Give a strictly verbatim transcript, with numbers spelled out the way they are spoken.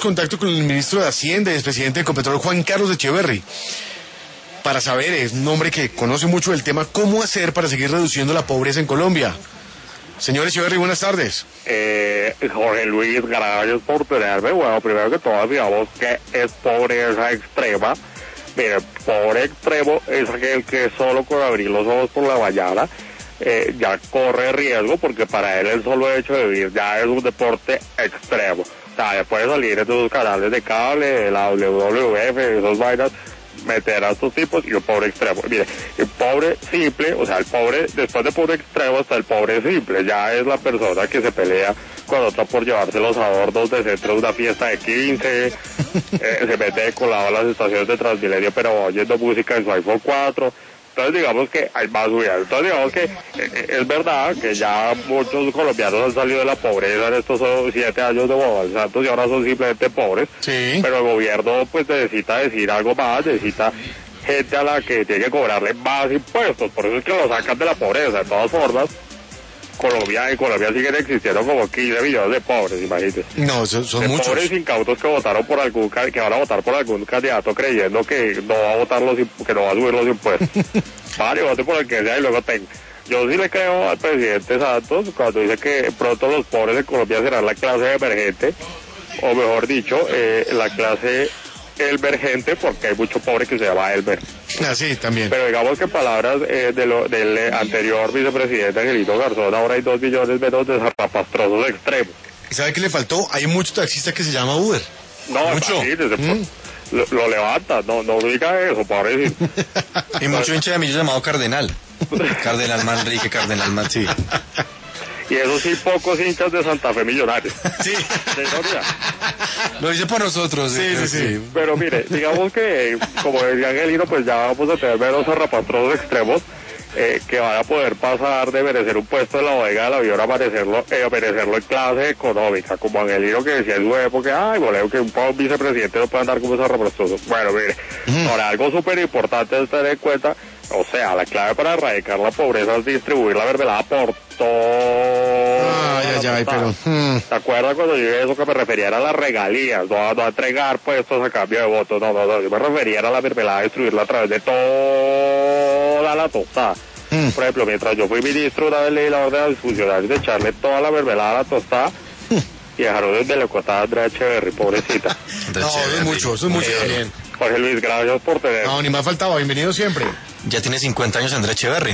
contacto con el ministro de Hacienda y expresidente de Ecopetrol, Juan Carlos Echeverry, para saber, es un hombre que conoce mucho del tema, cómo hacer para seguir reduciendo la pobreza en Colombia. Señor Echeverry, buenas tardes. Eh, Jorge Luis, gracias por tenerme. Bueno, primero que todo, digamos que es pobreza extrema. Mire, pobre extremo es aquel que solo con abrir los ojos por la mañana eh, ya corre riesgo, porque para él el solo hecho de vivir ya es un deporte extremo. O sea, ya puede salir en sus canales de cable, de la W W F, esas vainas, meter a estos tipos, y un pobre extremo. Mire, el pobre simple, o sea, el pobre, después de pobre extremo hasta el pobre simple, ya es la persona que se pelea con otra por llevarse los adornos de centro de una fiesta de quince, eh, se mete de colado a las estaciones de Transmilenio, pero oyendo música en su iPhone cuatro. Entonces digamos que hay más subida. Entonces digamos que eh, es verdad que ya muchos colombianos han salido de la pobreza en estos siete años de Boba Santos y ahora son simplemente pobres. Sí. Pero el gobierno pues necesita decir algo más, necesita gente a la que tiene que cobrarle más impuestos. Por eso es que lo sacan de la pobreza. De todas formas, Colombia, en Colombia siguen existiendo como quince millones de pobres, imagínense. No, son, son de muchos. Pobres incautos que votaron por algún, que van a votar por algún candidato creyendo que no va a votar los, que no va a subir los impuestos. Vale, vote por el que sea y luego tenga. Yo sí le creo al presidente Santos cuando dice que pronto los pobres de Colombia serán la clase emergente, o mejor dicho, eh, la clase emergente, porque hay mucho pobre que se llama Elmer. Ah, sí, también. Pero digamos que palabras eh, de lo, del eh, anterior vicepresidente Angelito Garzón, ahora hay dos millones menos de zarrapastrosos extremos. ¿Y sabe qué le faltó? Hay muchos taxistas que se llama Uber. No, mucho. Imagínese, Mm. lo, lo levanta, no, no diga eso, pobrecito. Y mucho hincha de millos llamado Cardenal. Cardenal Manrique, Cardenal Man, sí. Y eso sí, pocos hinchas de Santa Fe Millonarios. Sí. De historia. Lo dice por nosotros. Sí, sí, sí. Pero mire, digamos que, como decía Angelino, pues ya vamos a tener menos zarrapastrosos extremos eh, que van a poder pasar de merecer un puesto en la bodega del avión a merecerlo, eh, a merecerlo en clase económica. Como Angelino que decía en su época, ay, boleo, que un, un vicepresidente no puede andar como zarrapastroso. Bueno, mire, mm. ahora algo súper importante es tener en cuenta, o sea, la clave para erradicar la pobreza es distribuir la mermelada por todo. Ay, ay, ay, pero... Hmm. ¿Te acuerdas cuando yo dije eso, que me refería a las regalías, no, no a entregar puestos a cambio de votos? No, no, no, yo me refería a la mermelada, a distribuirla a través de toda la tostada. Hmm. Por ejemplo, mientras yo fui ministro, una vez leí la orden a los funcionarios de echarle toda la mermelada a la tostada hmm. y dejaron desde la cotada a Andrea Echeverry, pobrecita. No, eso es mucho, eso es mucho también. Jorge Luis, gracias por tener. No, ni más faltaba, bienvenido siempre. Ya tiene cincuenta años Andrés Echeverry.